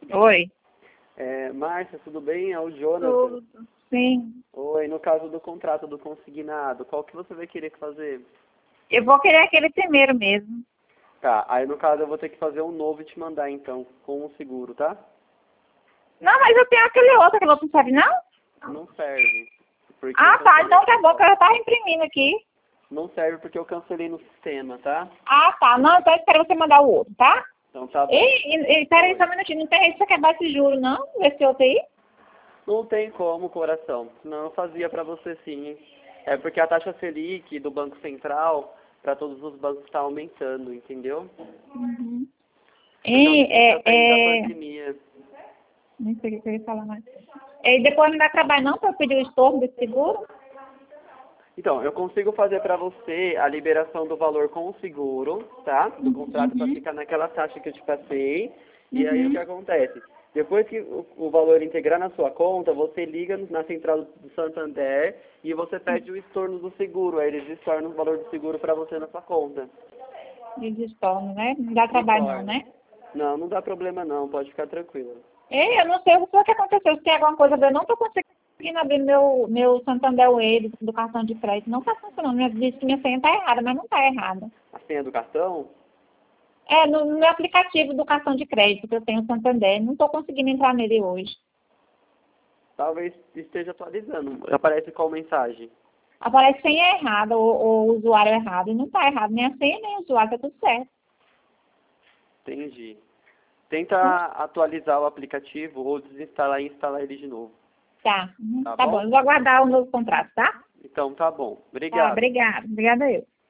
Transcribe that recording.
Oi. Márcia, tudo bem? É o Jonathan. Tudo. Sim. Oi, no caso do contrato do consignado, qual que você vai querer fazer? Eu vou querer aquele primeiro mesmo. Tá, aí no caso eu vou ter que fazer um novo e te mandar então, com o seguro, tá? Não, mas eu tenho aquele outro não serve não? Não serve. Porque Ah, eu tá. cancelei Então o tá bom, que eu contrato. já tava imprimindo aqui. Não serve porque eu cancelei no sistema, tá? Ah, tá. Não, então eu espero você mandar o outro, tá? Então tá bom. Ei, peraí só um minutinho. Não tem jeito de você quebrar esse juro, não? Esse outro aí? Não tem como, coração. Senão eu fazia pra você sim. É porque a taxa Selic do Banco Central, para todos os bancos, está aumentando, entendeu? Uhum. Porque é o Ei, que está saindo da pandemia. Nem sei o que eu ia falar mais. E depois não dá trabalho não pra eu pedir o estorno desse seguro? Então, eu consigo fazer para você a liberação do valor com o seguro, tá? Do contrato para ficar naquela taxa que eu te passei. E aí o que acontece? Depois que o valor integrar na sua conta, você liga na central do Santander e você pede o estorno do seguro. Aí eles estornam o valor do seguro para você na sua conta. Eles estornam, né? Não dá trabalho não, Estorna. né? Não, não dá problema não, pode ficar tranquila. Ei, eu não sei o que aconteceu. Se tem alguma coisa, eu não tô conseguindo abrir meu Santander Wave do cartão de crédito. Não tá funcionando. Minha, diz que minha senha tá errada, mas não tá errada. A senha do cartão? É, no meu aplicativo do cartão de crédito que eu tenho Santander. Não tô conseguindo entrar nele hoje. Talvez esteja atualizando. Aparece qual mensagem? Aparece senha errada ou usuário errado. E não tá errado. Nem a senha, nem o usuário, tá tudo certo. Entendi. Tenta atualizar o aplicativo ou desinstalar e instalar ele de novo. Tá. Tá Tá bom? bom. Eu vou aguardar o novo contrato, tá? Então tá bom. Tá, Obrigado. obrigada. Obrigada eu.